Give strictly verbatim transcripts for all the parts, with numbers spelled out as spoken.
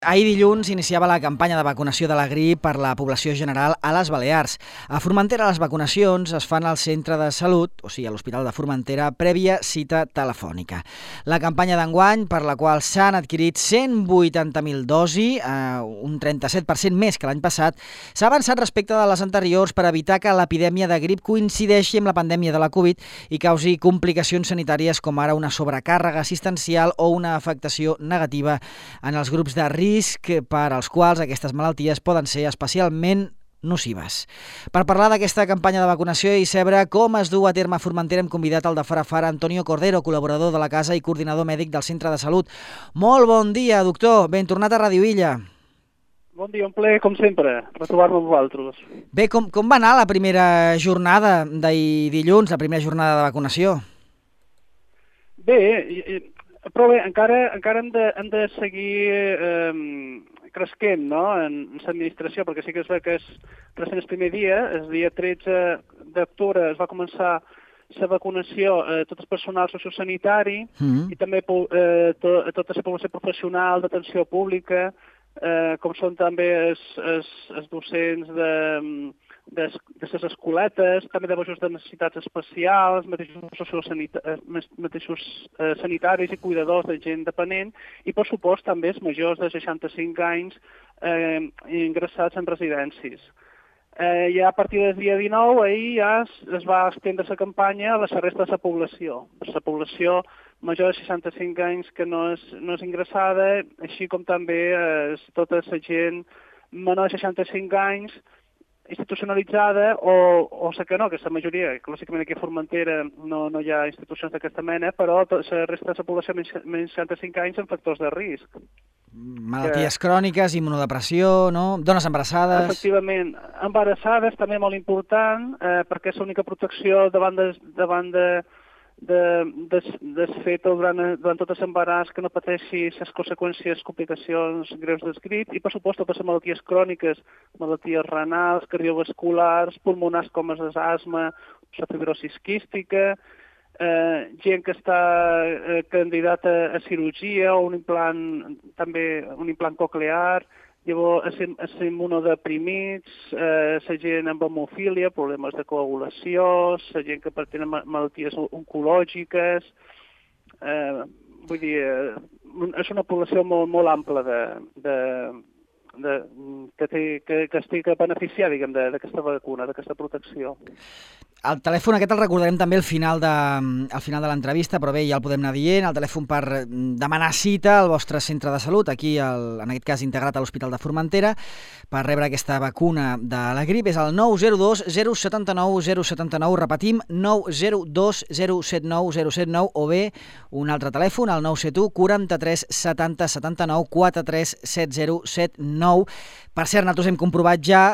Ahir dilluns iniciava la campanya de vacunació de la grip per la població general a les Balears. A Formentera les vacunacions es fan al centre de salut, o sigui, a l'Hospital de Formentera, prèvia cita telefònica. La campanya d'enguany, per la qual s'han adquirit cent vuitanta mil dosis, eh, un trenta-set per cent més que l'any passat, s'ha avançat respecte de les anteriors per evitar que l'epidèmia de grip coincideixi amb la pandèmia de la Covid i causi complicacions sanitàries com ara una sobrecàrrega assistencial o una afectació negativa en els grups de risc per als quals aquestes malalties poden ser especialment nocives. Per parlar d'aquesta campanya de vacunació i saber com es du a terme a Formentera hem convidat el de fora a fora Antonio Cordero, col·laborador de la casa i coordinador mèdic del Centre de Salut. Molt bon dia, doctor. Ben tornat a Ràdio Illa. Bon dia, un plaer, com sempre, retrobar-me amb vosaltres. Bé, com, com va anar la primera jornada d'ahir dilluns, la primera jornada de vacunació? Bé, però bé, encara, encara hem, de, hem de seguir eh, cresquent, no?, en, en l'administració, perquè sí que es veu que és recent el primer dia, el dia tretze d'octubre es va començar la vacunació a eh, tot el personal sociosanitari mm-hmm. i també eh, to, a tota la població professional d'atenció pública, eh, com són també els, els, els docents de... de les escoletes, també de majors de necessitats especials, mateixos, sanita mateixos eh, sanitaris i cuidadors de gent dependent i, per supost, també els majors de seixanta-cinc anys eh, ingressats en residències. Eh, ja a partir del dia dinou, ahir ja es, es va estendre la campanya a la resta de la població. La població major de seixanta-cinc anys que no és, no és ingressada, així com també eh, tota la gent menor de seixanta-cinc anys institucionalitzada o, o sé que no, que la majoria, clàssicament aquí a Formentera no, no hi ha institucions d'aquesta mena, però la resta de la població menys de seixanta-cinc anys amb factors de risc. Malalties que... cròniques, immunodepressió, no? Dones embarassades... Efectivament, embarassades també molt important, eh, perquè és l'única protecció davant de, davant de de, de, de fet durant, durant tot l'embaràs que no pateixi les conseqüències, complicacions greus del grip i, per supost, totes les malalties cròniques, malalties renals, cardiovasculars, pulmonars com és l'asma, la fibrosis quística, eh, gent que està eh, candidata a cirurgia o un implant, també un implant coclear, llavors els immunodeprimits, eh, la gent amb hemofília, problemes de coagulació, la gent que tenen malalties oncològiques, eh, vull dir, eh, és una població molt, molt ampla de, de, de, que, té, que, que estigui beneficiada, diguem, d'aquesta vacuna, d'aquesta protecció. El telèfon aquest el recordarem també al final de, al final de l'entrevista, però bé, ja el podem anar dient, el telèfon per demanar cita al vostre centre de salut, aquí, el, en aquest cas integrat a l'Hospital de Formentera, per rebre aquesta vacuna de la grip, és el nou zero dos zero set nou zero set nou, repetim, nou zero dos zero set nou zero set nou, o bé un altre telèfon, el nou set u quaranta-tres setanta setanta-nou quaranta-tres set zero set nou. Per cert, nosaltres hem comprovat ja,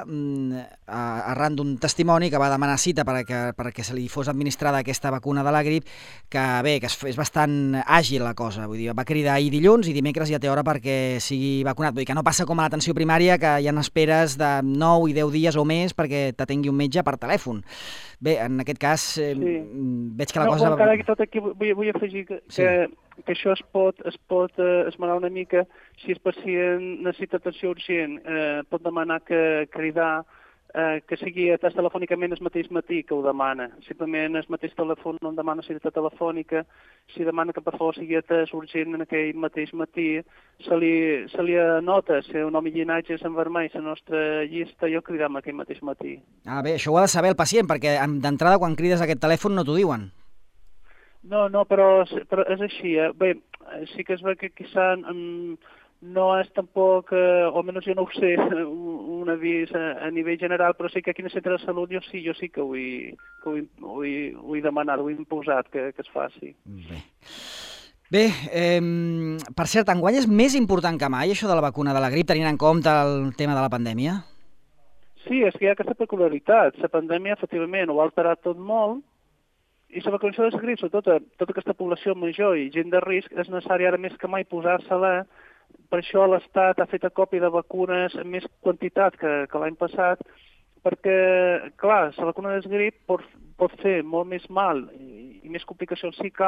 arran d'un testimoni que va demanar cita perquè, perquè se li fos administrada aquesta vacuna de la grip, que bé, que és bastant àgil la cosa, vull dir, va cridar ahir dilluns i dimecres ja té hora perquè sigui vacunat, vull dir que no passa com a l'atenció primària, que hi ha esperes de nou i deu dies o més perquè t'atengui un metge per telèfon. Bé, en aquest cas, eh, sí. veig que la no, cosa... No, encara que tot aquí vull, vull afegir que, sí. que, que això es pot, es pot eh, esmenar una mica si el pacient necessita atenció urgent, eh, pot demanar que cridar eh, que sigui atès telefònicament el mateix matí que ho demana. Simplement el mateix telèfon no demana cita telefònica, si demana que per favor sigui atès urgent en aquell mateix matí, se li, se li anota si un nom i llinatge és en vermell la nostra llista i el cridam aquell mateix matí. Ah, bé, això ho ha de saber el pacient, perquè d'entrada quan crides aquest telèfon no t'ho diuen. No, no, però, però és així. Eh? Bé, sí que es veu que quizà um, no és tampoc, eh, o almenys jo no ho sé, un, un avís a, a nivell general, però sí que aquí en el centre de salut jo sí, jo sí que ho he, que ho he, ho he, ho he demanat, ho he imposat que, que es faci. Bé. Bé, eh, per cert, enguany és més important que mai això de la vacuna de la grip, tenint en compte el tema de la pandèmia? Sí, és que hi ha aquesta peculiaritat. La pandèmia, efectivament, ho ha alterat tot molt, i la vacunació de la grip, sobretot tota aquesta població major i gent de risc, és necessari ara més que mai posar-se-la. Per això l'Estat ha fet acopia de vacunes en més quantitat que, que l'any passat, perquè, clar, la vacuna de grip pot, pot fer molt més mal i, i més complicacions si cal,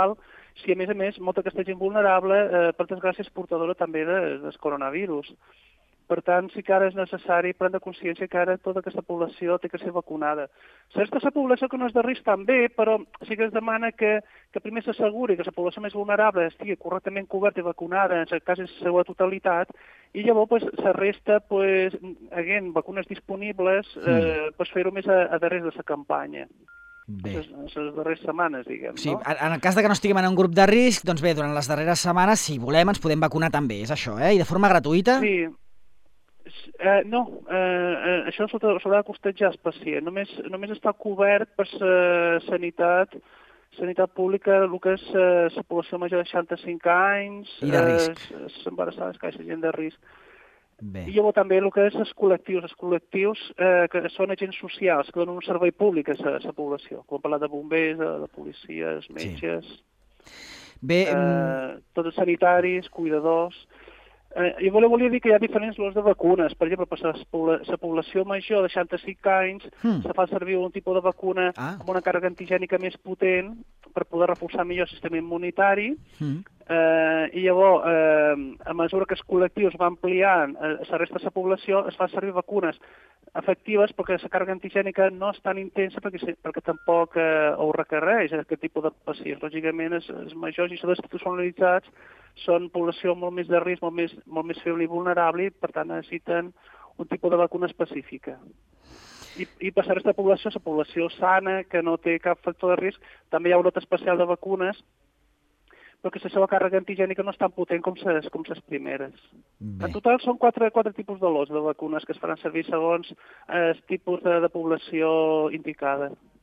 si a més a més molta aquesta gent vulnerable, eh, per desgràcia, és portadora també de, del coronavirus. Per tant, sí que ara és necessari prendre consciència que ara tota aquesta població té que ser vacunada. Certa la població que no és de risc també, però sí que es demana que, que primer s'asseguri que la població més vulnerable estigui correctament coberta i vacunada, en el cas és la seva totalitat, i llavors pues, la resta, pues, again, vacunes disponibles, eh, pues, fer-ho més a, a darrere de la campanya. Bé. Les, les darreres setmanes, diguem, sí, no? En el cas de que no estiguem en un grup de risc, doncs bé, durant les darreres setmanes, si volem, ens podem vacunar també, és això, eh? I de forma gratuïta? Sí. Eh, no, eh, eh, això s'haurà de costejar el pacient. Només, només està cobert per la sanitat, sanitat pública, el que és eh, la població major de seixanta-cinc anys, I de risc. Eh, embarassades, que és gent de risc. Bé. I llavors també el que és els col·lectius, els col·lectius eh, que són agents socials, que donen un servei públic a la població, com parlar de bombers, de, de policies, metges, sí. Bé, eh, tots els sanitaris, cuidadors. Eh, jo volia dir que hi ha diferents lots de vacunes. Per exemple, per la població major de seixanta-cinc anys hmm. se fa servir un tipus de vacuna ah. amb una càrrega antigènica més potent per poder reforçar millor el sistema immunitari. Hmm. Eh, I llavors, eh, a mesura que els col·lectius van ampliant a la resta de la població, es fan servir vacunes efectives perquè la càrrega antigènica no és tan intensa perquè, perquè tampoc eh, ho requereix aquest tipus de pacients. Lògicament, els, els majors i els institucionalitzats són població molt més de risc, molt més, molt més feble i vulnerable i, per tant, necessiten un tipus de vacuna específica. I, i per la resta de població, la població sana, que no té cap factor de risc, també hi ha un lot especial de vacunes perquè la seva càrrega antigènica no és tan potent com les com primeres. Bé. En total són quatre, quatre tipus de lots de vacunes que es faran servir segons el tipus de, de població indicada.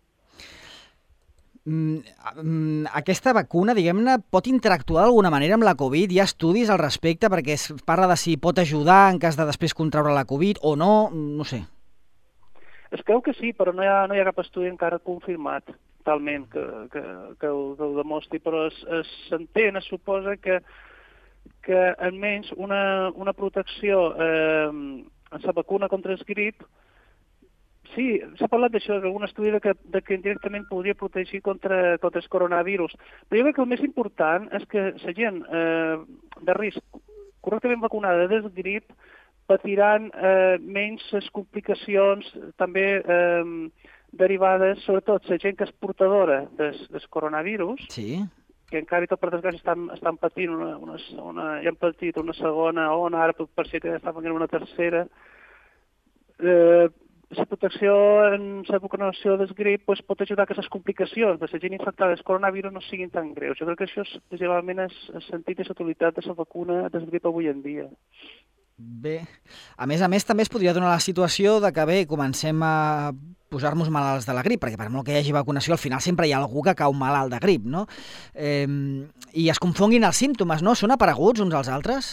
Mm, aquesta vacuna, diguem-ne, pot interactuar d'alguna manera amb la Covid? Hi ha estudis al respecte perquè es parla de si pot ajudar en cas de després contraure la Covid o no, no sé. Es creu que sí, però no hi ha, no hi ha cap estudi encara confirmat totalment que, que, que, ho, que ho demostri, però s'entén, es, es suposa que, que almenys una, una protecció eh, en la vacuna contra el grip. Sí, s'ha parlat d'això, d'algun estudi de que, de que indirectament podria protegir contra, contra el coronavirus. Però jo crec que el més important és que la gent eh, de risc correctament vacunada del grip patiran eh, menys les complicacions també eh, derivades, sobretot la gent que és portadora del, del coronavirus, sí. que encara i tot per desgràcia estan, estan patint una, una, una, ja han patit una segona ona, ara pot ser que estan venint una tercera. Eh, la protecció en la vacunació del grip pues, pot ajudar que les complicacions de la gent infectada del coronavirus no siguin tan greus. Jo crec que això és, principalment, és el sentit i l'utilitat de la vacuna del grip avui en dia. Bé, a més a més també es podria donar la situació de que bé, comencem a posar-nos malalts de la grip, perquè per molt que hi hagi vacunació, al final sempre hi ha algú que cau malalt de grip, no? Eh, I es confonguin els símptomes, no? Són apareguts uns als altres?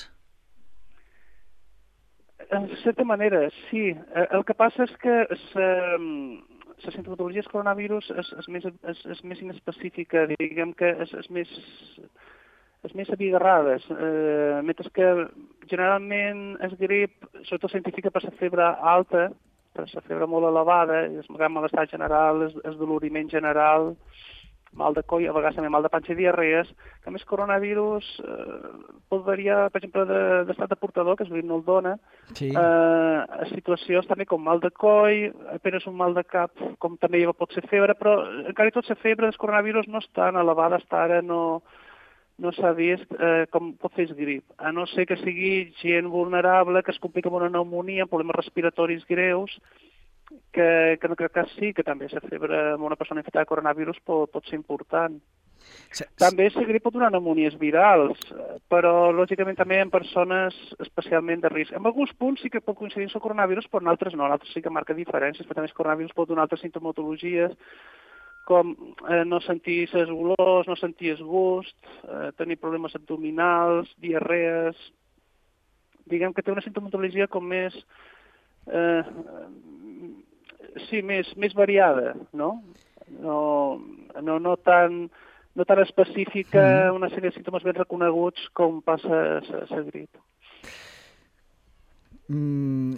En certa manera, sí. El que passa és que la sintomatologia del coronavirus és, és, més, és, és més inespecífica, diguem que és, és més... és més abigarrades, eh, mentre que generalment el grip, sobretot s'identifica per la febre alta, per la febre molt elevada, el gran malestar general, el, el doloriment general, mal de coll, a vegades també mal de panxa i diarrees, que a més coronavirus eh, pot variar, per exemple, d'estat de, de portador, que el grip no el dona, sí. eh, situacions també com mal de coll, apenas un mal de cap, com també pot ser febre, però encara i tot la febre del coronavirus no és tan elevada, està ara no... no s'ha vist eh, com pot fer el grip, a no ser que sigui gent vulnerable, que es complica amb una pneumonia, amb problemes respiratoris greus, que, que en aquest cas sí, que també la febre amb una persona infectada de coronavirus pot, pot ser important. Sí, també el grip pot donar pneumonies virals, però lògicament també en persones especialment de risc. En alguns punts sí que pot coincidir amb el coronavirus, però en altres no, en altres sí que marca diferències, però també el coronavirus pot donar altres sintomatologies, com eh, no sentir les olors, no sentir el gust, eh, tenir problemes abdominals, diarrees... Diguem que té una sintomatologia com més... Eh, sí, més, més variada, no? No, no, no, tan, no tan específica, una sèrie de símptomes ben reconeguts com passa la grip. Mm,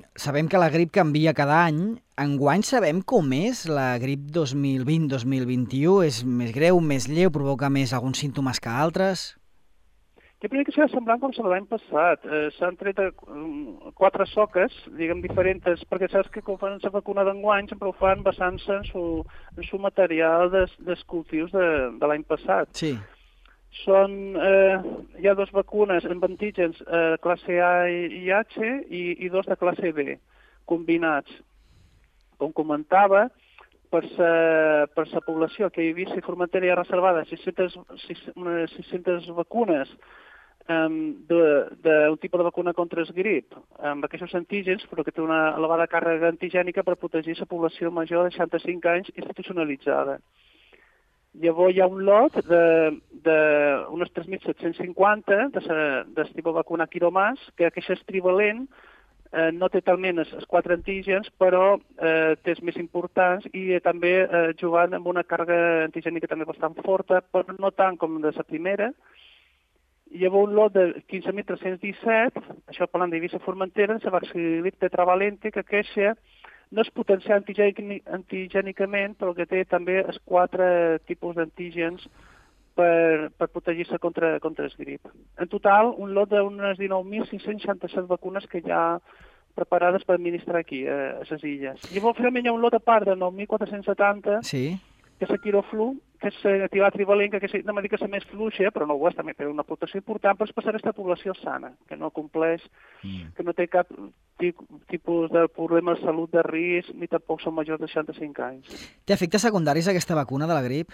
sabem que la grip canvia cada any. Enguany sabem com és la grip dos mil vint dos mil vint-i-u? És més greu, més lleu, provoca més alguns símptomes que altres? Jo crec que serà semblant com serà l'any passat. Eh, S'han tret eh, quatre soques, diguem, diferents, perquè saps que quan fan la vacuna d'enguany sempre ho fan basant-se en su, en su material des, dels cultius de, de l'any passat. Sí. Són, eh, hi ha dues vacunes amb antígens eh, classe A i H i, i dos de classe B, combinats. Com comentava, per sa, per sa població que a Eivissa i Formentera hi ha reservada sis-centes, sis-centes vacunes um, d'un tipus de vacuna contra el grip, amb aquests antígens, però que té una elevada càrrega antigènica per protegir la població major de seixanta-cinc anys institucionalitzada. Llavors hi ha un lot d'unes tres mil set-cents cinquanta del tipus de vacuna Quiromàs, que aquest és trivalent, eh, no té talment els, els quatre antígens, però eh, té els més importants i eh, també eh, jugant amb una càrrega antigènica també bastant forta, però no tant com de la primera. Hi ha un lot de quinze mil tres-cents disset, això parlant d'Eivissa Formentera, la vacil·lip tetravalente, que aquesta no és potencial antigènicament, però que té també els quatre tipus d'antígens per, per protegir-se contra, contra el grip. En total, un lot d'unes dinou mil cinc-cents seixanta-set vacunes que hi ha preparades per administrar aquí, a les illes. Llavors, finalment, hi ha un lot a part de nou mil quatre-cents setanta, sí, que és el Quiroflu, que és l'activat trivalent, que és una medicació més fluixa, però no ho és, també té una protecció important, però és per aquesta població sana, que no compleix, mm. que no té cap tipus de problema de salut de risc, ni tampoc són majors de seixanta-cinc anys. Té efectes secundaris aquesta vacuna de la grip?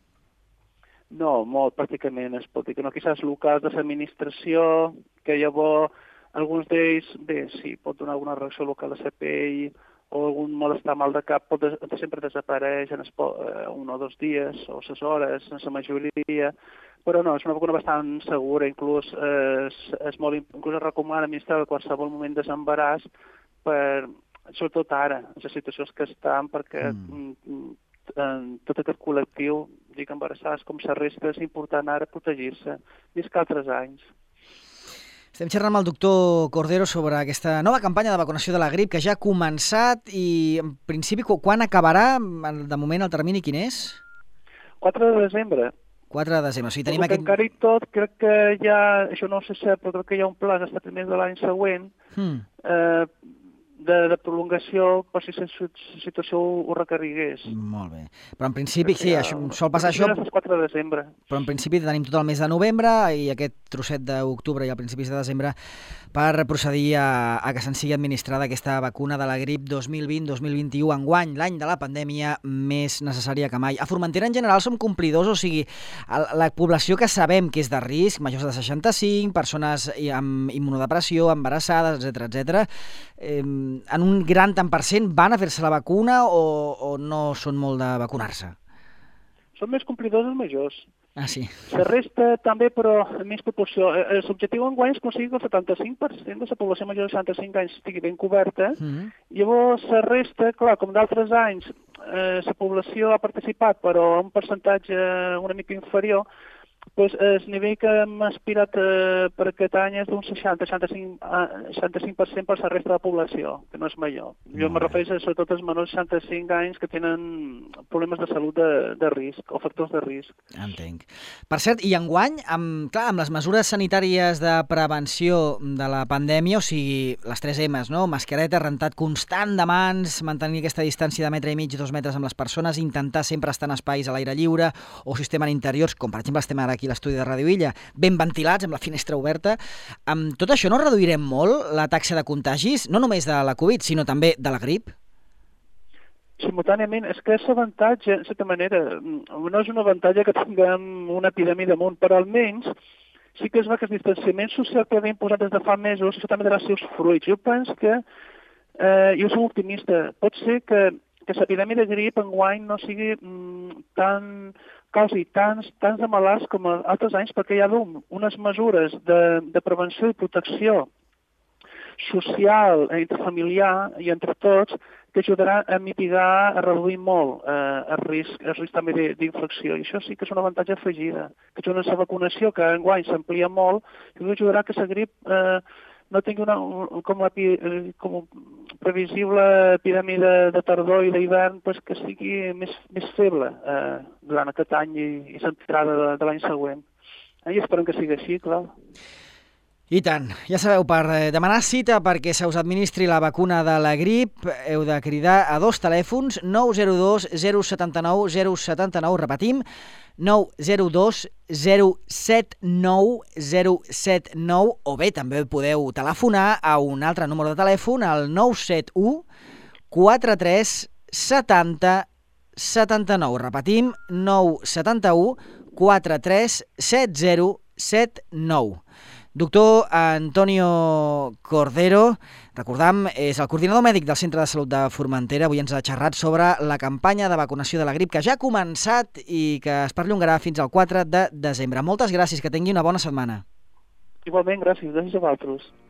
No, molt, pràcticament. Es pot dir que no, quizás el cas de l'administració, que llavors alguns d'ells, bé, sí, pot donar alguna reacció local a la pell o algun malestar mal de cap, pot des sempre desapareix en eh, un o dos dies o ses hores, en la majoria, però no, és una vacuna bastant segura, inclús eh, és, és molt, inclús es recomana administrar a qualsevol moment de desembaràs, per, sobretot ara, en les situacions que estan, perquè mm. en tot aquest col·lectiu, dic embarassats com la resta, és important ara protegir-se, més que altres anys. Estem xerrant amb el doctor Cordero sobre aquesta nova campanya de vacunació de la grip que ja ha començat i, en principi, quan acabarà? De moment, el termini quin és? quatre de desembre. quatre de desembre. O sigui, tenim aquest... Encara i tot, crec que ja, això no sé si, però crec que hi ha un pla hasta primer de l'any següent, hmm. eh, de, de prolongació per si la situació ho recarrigués. Molt bé. Però en principi, sí, això, sol passar això... quatre de desembre. Però en principi tenim tot el mes de novembre i aquest trosset d'octubre i a principis de desembre per procedir a, a que se'n sigui administrada aquesta vacuna de la grip dos mil vint dos mil vint-i-u, enguany, l'any de la pandèmia més necessària que mai. A Formentera, en general, som complidors, o sigui, la població que sabem que és de risc, majors de seixanta-cinc, persones amb immunodepressió, embarassades, etcètera, etcètera, eh, en un gran tant per cent van a fer-se la vacuna o, o no són molt de vacunar-se? Són més complidors els majors. Ah, sí. La resta també, però en menys proporció. L'objectiu enguany és aconseguir que el setanta-cinc per cent de la població major de seixanta-cinc anys estigui ben coberta. Mm-hmm. Llavors, la resta, clar, com d'altres anys, eh, la població ha participat, però a un percentatge una mica inferior, pues, el nivell que hem aspirat eh, per aquest any és d'un seixanta a seixanta-cinc per cent per la resta de la població, que no és major. Jo me refereixo sobretot als menors de seixanta-cinc anys que tenen problemes de salut de, de risc o factors de risc. Entenc. Per cert, i enguany, amb, clar, amb les mesures sanitàries de prevenció de la pandèmia, o sigui, les tres emes, no? Mascareta, rentat constant de mans, mantenir aquesta distància de metre i mig, dos metres amb les persones, intentar sempre estar en espais a l'aire lliure o sistema en interiors, com per exemple estem ara aquí a l'estudi de Ràdio Illa, ben ventilats, amb la finestra oberta. Amb tot això no reduirem molt la taxa de contagis, no només de la Covid, sinó també de la grip? Simultàniament, és que és avantatge, en certa manera, no és un avantatge que tinguem una epidèmia damunt, però almenys sí que es va que el distanciament social que havia imposat des de fa mesos, això també darà els seus fruits. Jo penso que, eh, jo soc optimista, pot ser que, que l'epidèmia de grip enguany no sigui mm, tan... causi tants, tants de malalts com altres anys, perquè hi ha unes mesures de, de prevenció i protecció social, intrafamiliar i entre tots, que ajudarà a mitigar, a reduir molt eh, el risc, el risc també d'infecció. I això sí que és un avantatge afegida. Que junt amb la vacunació, que enguany s'amplia molt, que ajudarà que la grip eh, no tingui una, com, la, com previsible epidèmia de, de tardor i d'hivern pues, que sigui més, més feble eh, durant aquest any i, i l'entrada de, de l'any següent. Eh, I esperem que sigui així, clar. I tant. Ja sabeu, per demanar cita perquè se us administri la vacuna de la grip heu de cridar a dos telèfons, nou zero dos zero set nou zero set nou, repetim, nou zero dos zero set nou zero set nou, o bé també podeu telefonar a un altre número de telèfon, al nou set u quatre tres setanta setanta nou. Repetim, nou set u quatre tres set zero set nou. Doctor Antonio Cordero, recordam, és el coordinador mèdic del Centre de Salut de Formentera. Avui ens ha xerrat sobre la campanya de vacunació de la grip que ja ha començat i que es perllongarà fins al quatre de desembre. Moltes gràcies, que tingui una bona setmana. Igualment, gràcies. Gràcies a vosaltres.